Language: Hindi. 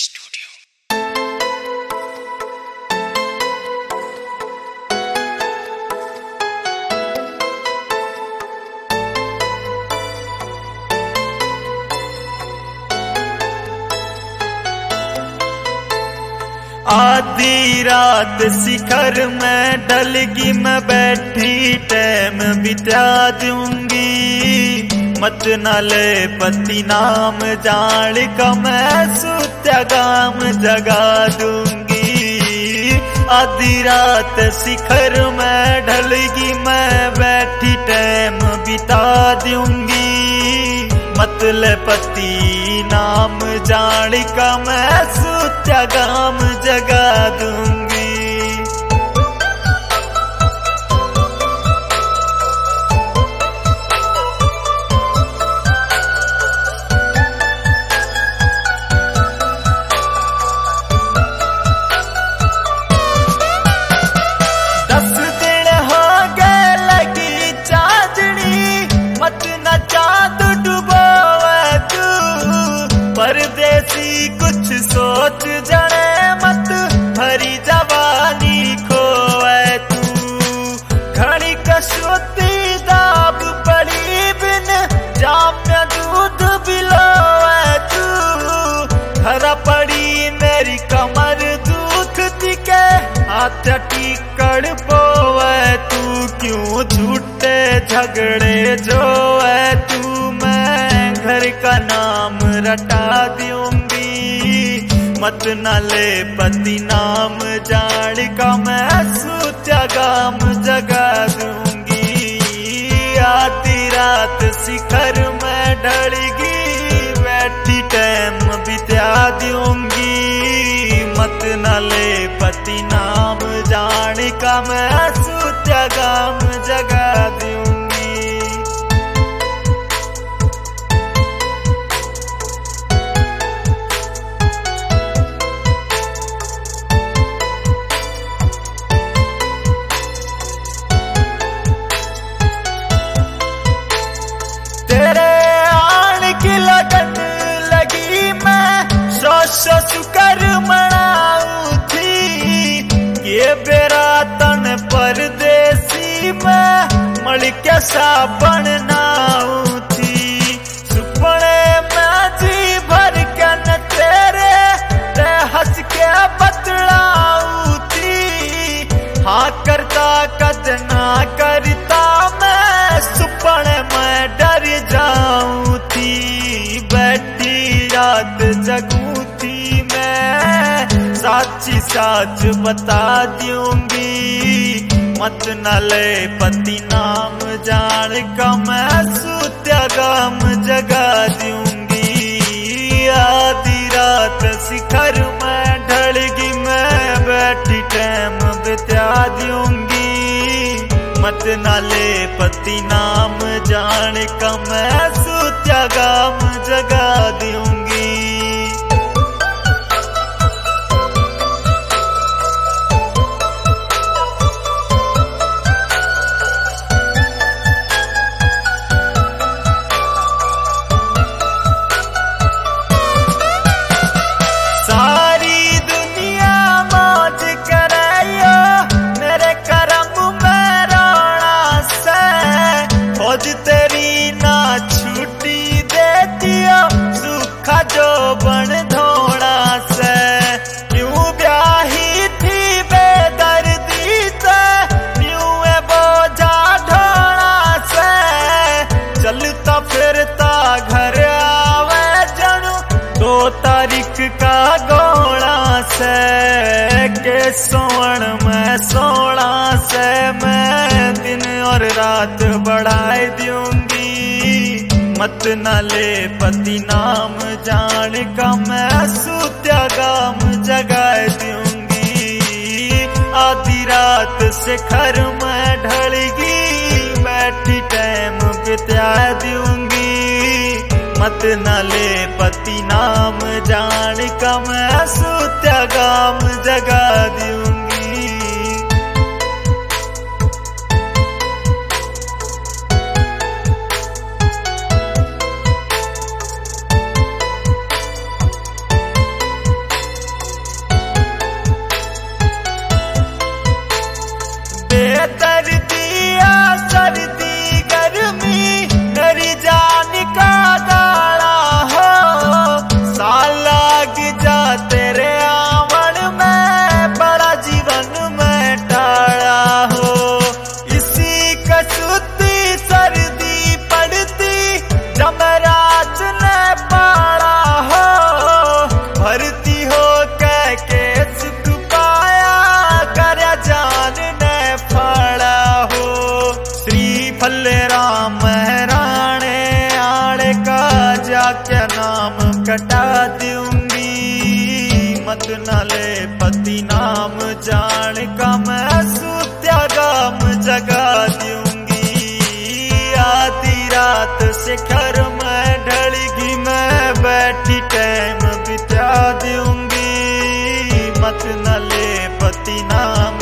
आधी रात शिखर में डलगी मैं बैठी टैम बिता दूंगी। मत न ले पति नाम जान का मैं सुत्यागाम जगा दूंगी। आधी रात शिखर में डलगी मैं बैठी टैम बिता दूंगी। मतलब पति नाम जान का मैं सुत्यागाम जगा दूंगी। परदेसी कुछ सोच जने मत भरी जवानी खोए तू। घड़ी कसोती दाब पड़ी बिन जाम्या दूध बिलोए तू। हरा पड़ी मेरी कमर दुख दिखे हाथ टिकड़ पोए तू। क्यों झूठे झगड़े जो है तू मैं घर का नाम रटा दूंगी। मत न ले पति नाम जान का मैं सुत्यागाम जगा दूंगी। आधी रात शिखर में ढलगी बैठी टैम बिता दूंगी। मत न ले पति नाम जान का मैं सुत्यागाम जगा दूंगी। शुकर मनाऊ थी ये बेरा तन परदेसी में मल के साबन नाऊ थी। सुपने में जी भर के न तेरे ते हंस के बतलाऊ थी। हाँ करता कद ना करता मैं सुपने में डर जाऊं थी। बैठी रात जगू साची साच बता दूंगी। मत न ले पति नाम जान का मैं सुत्यागाम जगा दूंगी। आधी रात शिखर में ढलगी मैं बैठी टैम बिता दूंगी। मत न ले पति नाम जान का मैं सुत्यागाम जगा दूंगी। तेरी ना छुट्टी देती सूखा जो बन धोड़ा से। क्यों ब्याही थी बेदर्दी से क्यों बोझा ढोड़ा से। चलता फिरता घर आवे जनू 2 तारीख का घोड़ा से। के सोण में सोना से मैं दिन और रात बढ़ाए दूंगी। मत न ले पति नाम जान का मैं सुत्यागाम जगा दूंगी। आधी रात शिखर में ढलगी बैठी टैम बिता दूंगी। मत न ले पति नाम जान का मैं सुत्यागाम जगा दूंगी। मत न ले पति नाम जान का मैं सूत्या गाम जगा दूंगी। आधी रात शिखर में ढलगी मैं बैठी टाइम बिता दूंगी। मत न ले पति नाम